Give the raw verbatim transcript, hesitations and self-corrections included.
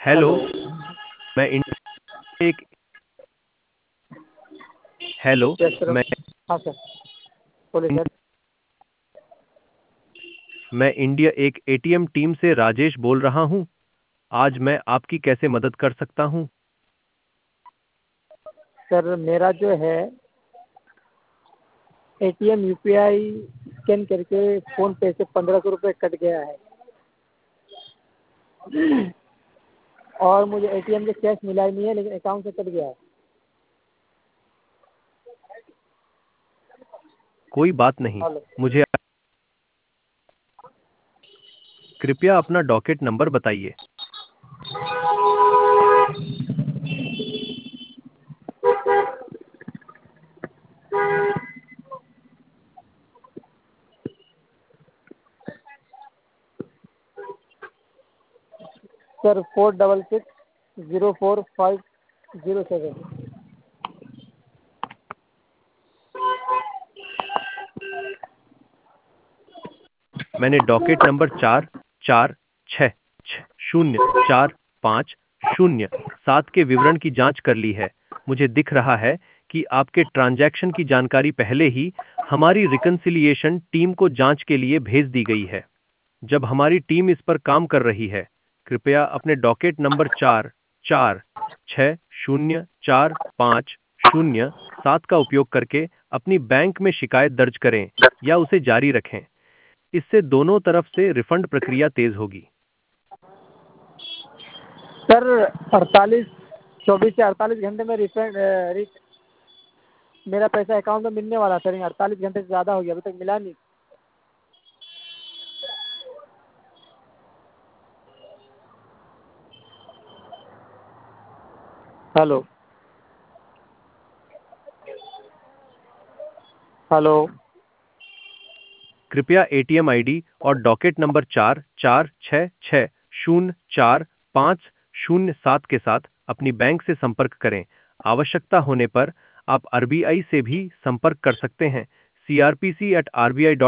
Hello. Hello. मैं India एक hello yes sir. मैं हाँ सर, बोलिए सर। मैं इंडिया एक एटीएम टीम से राजेश बोल रहा हूं। आज मैं आपकी कैसे मदद कर सकता हूं? सर मेरा जो है एटीएम यूपीआई स्कैन करके फ़ोन पे से पंद्रह सौ रुपये कट गया है और मुझे एटीएम से कैश मिला ही नहीं है, लेकिन अकाउंट से कट गया है। कोई बात नहीं। हेलो। मुझे कृपया अपना डॉकेट नंबर बताइए। Sir four double six zero four five zero seven. मैंने डॉकेट नंबर चार चार छः छः शून्य चार पाँच शून्य सात के विवरण की जांच कर ली है। मुझे दिख रहा है कि आपके ट्रांजैक्शन की जानकारी पहले ही हमारी रिकन्सिलिएशन टीम को जांच के लिए भेज दी गई है। जब हमारी टीम इस पर काम कर रही है, कृपया अपने डॉकेट नंबर चार चार छः शून्य चार पाँच शून्य सात का उपयोग करके अपनी बैंक में शिकायत दर्ज करें या उसे जारी रखें। इससे दोनों तरफ से रिफंड प्रक्रिया तेज होगी। सर अड़तालीस चौबीस से अड़तालीस घंटे में रिफंड रि, मेरा पैसा अकाउंट में मिलने वाला सर, अड़तालीस घंटे से ज़्यादा हो गया, अभी तक मिला नहीं। हेलो। हेलो। कृपया एटीएम आईडी और डॉकेट नंबर चार चार छः छः शून्य चार पाँच शून्य सात के साथ अपनी बैंक से संपर्क करें। आवश्यकता होने पर आप आरबीआई से भी संपर्क कर सकते हैं। C R P C at R B I